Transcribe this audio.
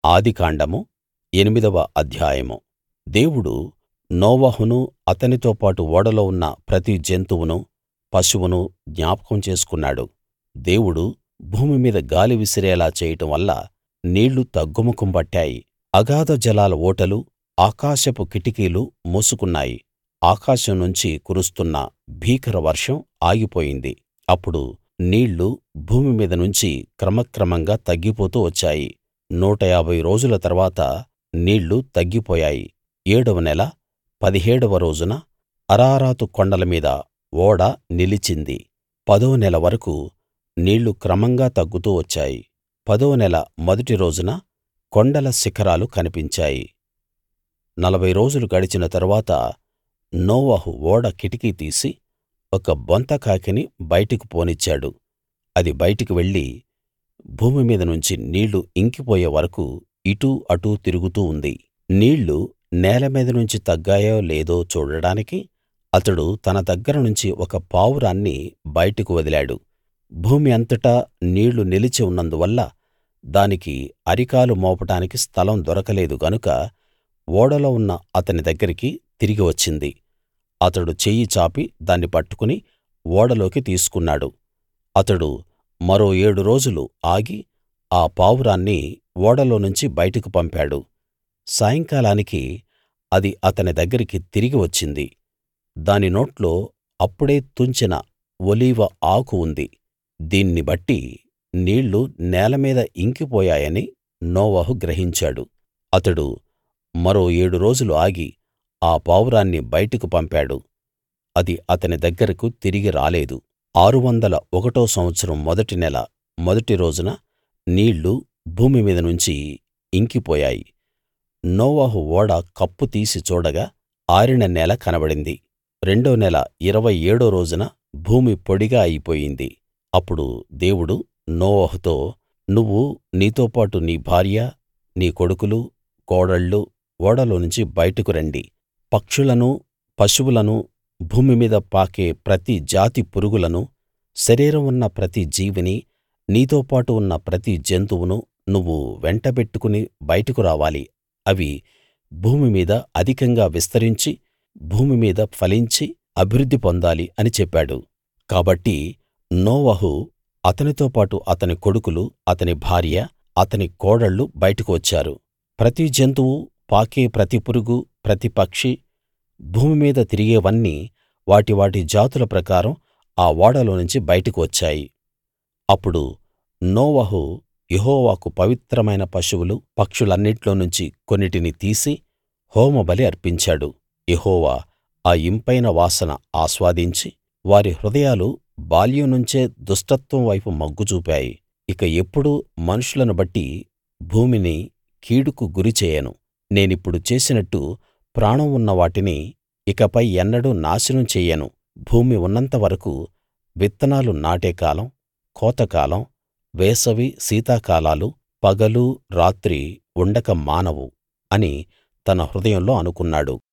ఆదికాండము 8వ అధ్యాయము. దేవుడు నోవహును అతనితో పాటు ఓడలో ఉన్న ప్రతి జంతువునూ పశువునూ జ్ఞాపకం చేసుకున్నాడు. దేవుడు భూమి మీద గాలి విసిరేలా చేయడం వల్ల నీళ్లు తగ్గుముఖం పట్టాయి. అగాధ జలాల ఊటలు, ఆకాశపు కిటికీలు మూసుకున్నాయి. ఆకాశం నుంచి కురుస్తున్న భీకర వర్షం ఆగిపోయింది. అప్పుడు నీళ్లు భూమి మీద నుంచి క్రమక్రమంగా తగ్గిపోతూ వచ్చాయి. 150 రోజుల తరువాత నీళ్లు తగ్గిపోయాయి. 7వ నెల 17వ రోజున అరారాతు కొండల మీద ఓడ నిలిచింది. 10వ నెల వరకూ నీళ్లు క్రమంగా తగ్గుతూ వచ్చాయి. 10వ నెల మొదటి రోజున కొండల శిఖరాలు కనిపించాయి. 40 రోజులు గడిచిన తరువాత నోవహు ఓడ కిటికీ తీసి ఒక బొంతకాకిని బయటికి పోనిచ్చాడు. అది బయటికి వెళ్ళి భూమి మీద నుంచి నీళ్లు ఇంకిపోయే వరకూ ఇటూ అటూ తిరుగుతూ ఉంది. నీళ్లు నేల మీద నుంచి తగ్గాయో లేదో చూడడానికి అతడు తన దగ్గర నుంచి ఒక పావురాన్ని బయటకు వదిలాడు. భూమి అంతటా నీళ్లు నిలిచి ఉన్నందువల్ల దానికి అరికాలు మోపడానికి స్థలం దొరకలేదు గనుక ఓడలో ఉన్న అతని దగ్గరికి తిరిగి వచ్చింది. అతడు చెయ్యి చాపి దాన్ని పట్టుకుని ఓడలోకి తీసుకున్నాడు. అతడు మరో 7 రోజులు ఆగి ఆ పావురాన్ని ఓడలో నుంచి బయటకు పంపాడు. సాయంకాలానికి అది అతని దగ్గరికి తిరిగి వచ్చింది. దాని నోట్లో అప్పుడే తుంచిన ఒలీవ ఆకు ఉంది. దీన్ని బట్టి నీళ్లు నేల మీద ఇంకిపోయాయని నోవహు గ్రహించాడు. అతడు మరో 7 రోజులు ఆగి ఆ పావురాన్ని బయటకు పంపాడు. అది అతని దగ్గరకు తిరిగి రాలేదు. 601 సంవత్సరం మొదటి నెల మొదటి రోజున నీళ్లు భూమి మీద నుంచి ఇంకిపోయాయి. నోవహు ఓడ కప్పు తీసి చూడగా ఆరిన నేల కనబడింది. 2వ నెల 27 రోజున భూమి పొడిగా అయిపోయింది. అప్పుడు దేవుడు నోవహుతో, నువ్వు నీతోపాటు నీ భార్య, నీ కొడుకులు, కోడళ్ళు ఓడలోనుంచి బయటకు రండి. పక్షులనూ పశువులనూ భూమి మీద పాకే ప్రతి జాతి పురుగులనూ శరీరం ఉన్న ప్రతి జీవినీ నీతోపాటు ఉన్న ప్రతి జంతువునూ నువ్వు వెంటబెట్టుకుని బయటకు రావాలి. అవి భూమి మీద అధికంగా విస్తరించి భూమి మీద ఫలించి అభివృద్ధి పొందాలి అని చెప్పాడు. కాబట్టి నోవహు, అతనితో పాటు అతని కొడుకులు, అతని భార్య, అతని కోడళ్ళు బయటకు వచ్చారు. ప్రతి జంతువు, పాకే ప్రతి పురుగు, ప్రతి పక్షి, భూమి మీద తిరిగేవన్నీ వాటి వాటి జాతుల ప్రకారం ఆ ఓడలోనుంచి బయటకు వచ్చాయి. అప్పుడు నోవహు యెహోవాకు పవిత్రమైన పశువులు, పక్షులన్నిట్లో నుంచి కొన్నిటిని తీసి హోమబలి అర్పించాడు. యెహోవా ఆ ఇంపైన వాసన ఆస్వాదించి, వారి హృదయాలు బాల్యం నుంచే దుష్టత్వం వైపు మొగ్గు చూపాయి. ఇక ఎప్పుడూ మనుషులను బట్టి భూమిని కీడుకు గురి చేయను. నేనిప్పుడు చేసినట్టు ప్రాణం ఉన్న వాటిని ఇకపై ఎన్నడూ నాశనం చెయ్యను. భూమి ఉన్నంత వరకూ విత్తనాలు నాటే కాలం, కోతకాలం, వేసవి శీతాకాలాలు పగలూ రాత్రీ ఉండక మానవు అని తన హృదయంలో అనుకున్నాడు.